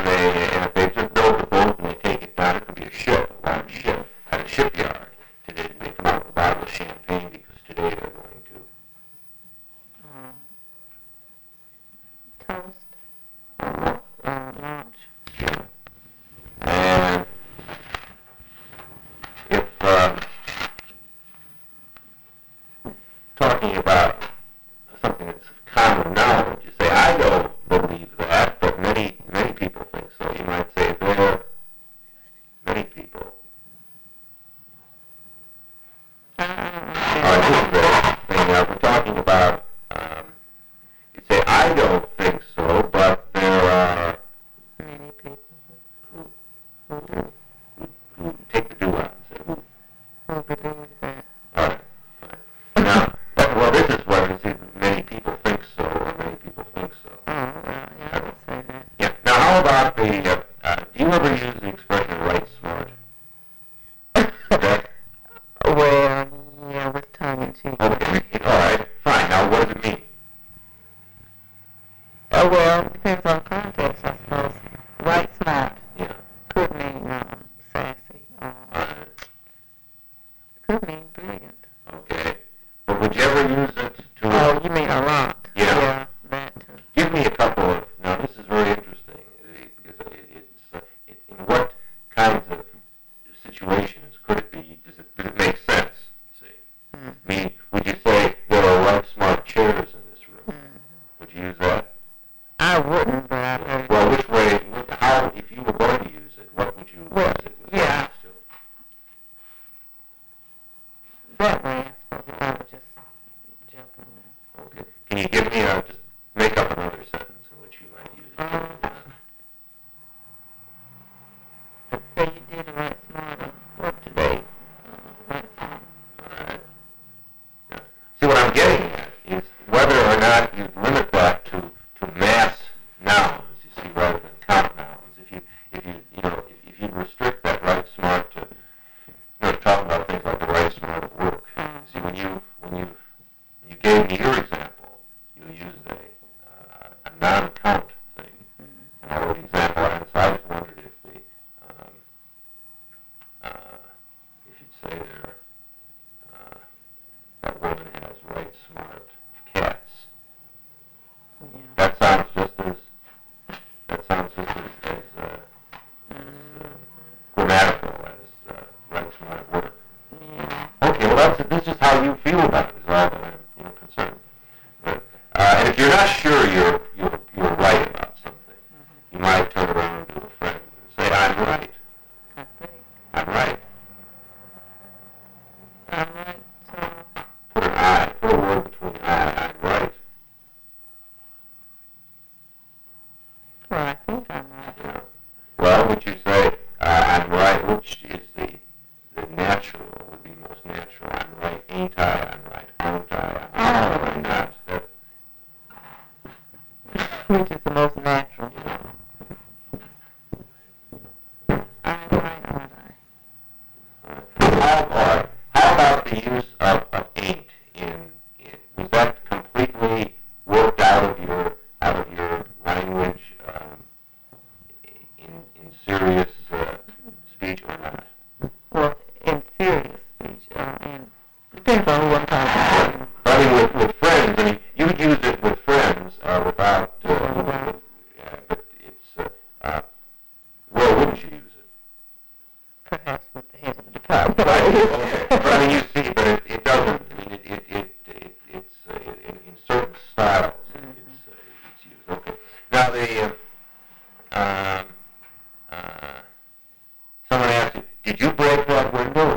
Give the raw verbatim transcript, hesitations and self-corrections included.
and they and if they just build the boat and they take it down, it could be a ship, a large ship, at a shipyard. Today they come out with a bottle of champagne because today they're going to. Um, toast. Uh, uh, lunch. Yeah. And if uh, talking about something that's common knowledge, you say, I don't believe that, but many, many people think so. You might say, there, many people. All right, this is the thing. Now, we're talking about, um, you say, I don't think so, but there are Many people who, who, who, who take the do out and say, who. who believe that. All right, fine. Now, but, well, this is what is it, many people think so, or many people think so. Oh, well, yeah, I would say that. Yeah. Now, how about the, uh, uh, do you ever use the expression right smart? Okay. Well, yeah, with tongue in cheek. Okay. All right. Fine. Now, what does it mean? Oh, well, it depends on context, I suppose. Right smart Yeah. could mean um, sassy. All Or right. could mean brilliant. Okay. But would you ever use it to? Oh, you mean a lot. Yeah. Yeah, that too. Give me a couple of. Now, this is very interesting uh, because it, it's uh, it, in what kinds of situations could it be? Does it does it make sense? You see. Mm. I mean, would you say there are right smart chairs in this room? Mm. Would you use that? I wouldn't, but I've heard Well, which way? What, how? If you were going to use it, what would you Well, use it with yeah. reference to? that way, I suppose, if I was just joking. Okay. Can you give me a just make up another sentence in which you might use it? Um, Let's say you did a right smart at work today. Uh, right smart. All right. Yeah. See, what I'm getting at is whether or not you limit that to, to mass nouns, you see, rather than count nouns. If you, if you, you know, if, if you restrict that right smart to, you know, talk about things like the right smart at work. See, when you, when you, when you gave me your example, you used a, uh, a non-count thing. And I wrote the example, and so I just wondered if the, um, uh, if you'd say there, uh, that woman has right smart cats. Yeah. That sounds just as, that sounds just as, as, uh, as uh, grammatical as uh, right smart work. Yeah. Okay, well that's, this is how you feel about it, is all that I'm, you know, concerned. But, uh, and if you're not sure you're, you're, you're right about something, you might turn around to a friend and say, I'm right. I think. I'm right. I'm right. So, Put an I, put a word between I, I'm right. well, I think I'm right. You know. Well, would you say, uh, I'm right, which is the, the natural, would be most natural. I'm right, ain't I? I'm right, aren't I? I'm right, or I'm not. That, Which is the most natural. you know. I'm right, aren't I? How, all right. How about the use of, of ain't in, in was that completely worked out of your out of your language um, in in serious uh, speech or not? Well, in serious speech, uh, and depends on who I'm talking to. I mean, with, with friends, I mean, you would use it with friends uh, without, uh, Yeah, with, right. with, uh, but it's, uh, uh, where wouldn't you use it? Perhaps with the head of the department. Okay. But I mean, you see, but it, it doesn't. I mean, it it it, it it's uh, in, in certain styles. Mhm. It's uh, it's used. Okay. Now the uh, um, uh, someone asked you, did you break that window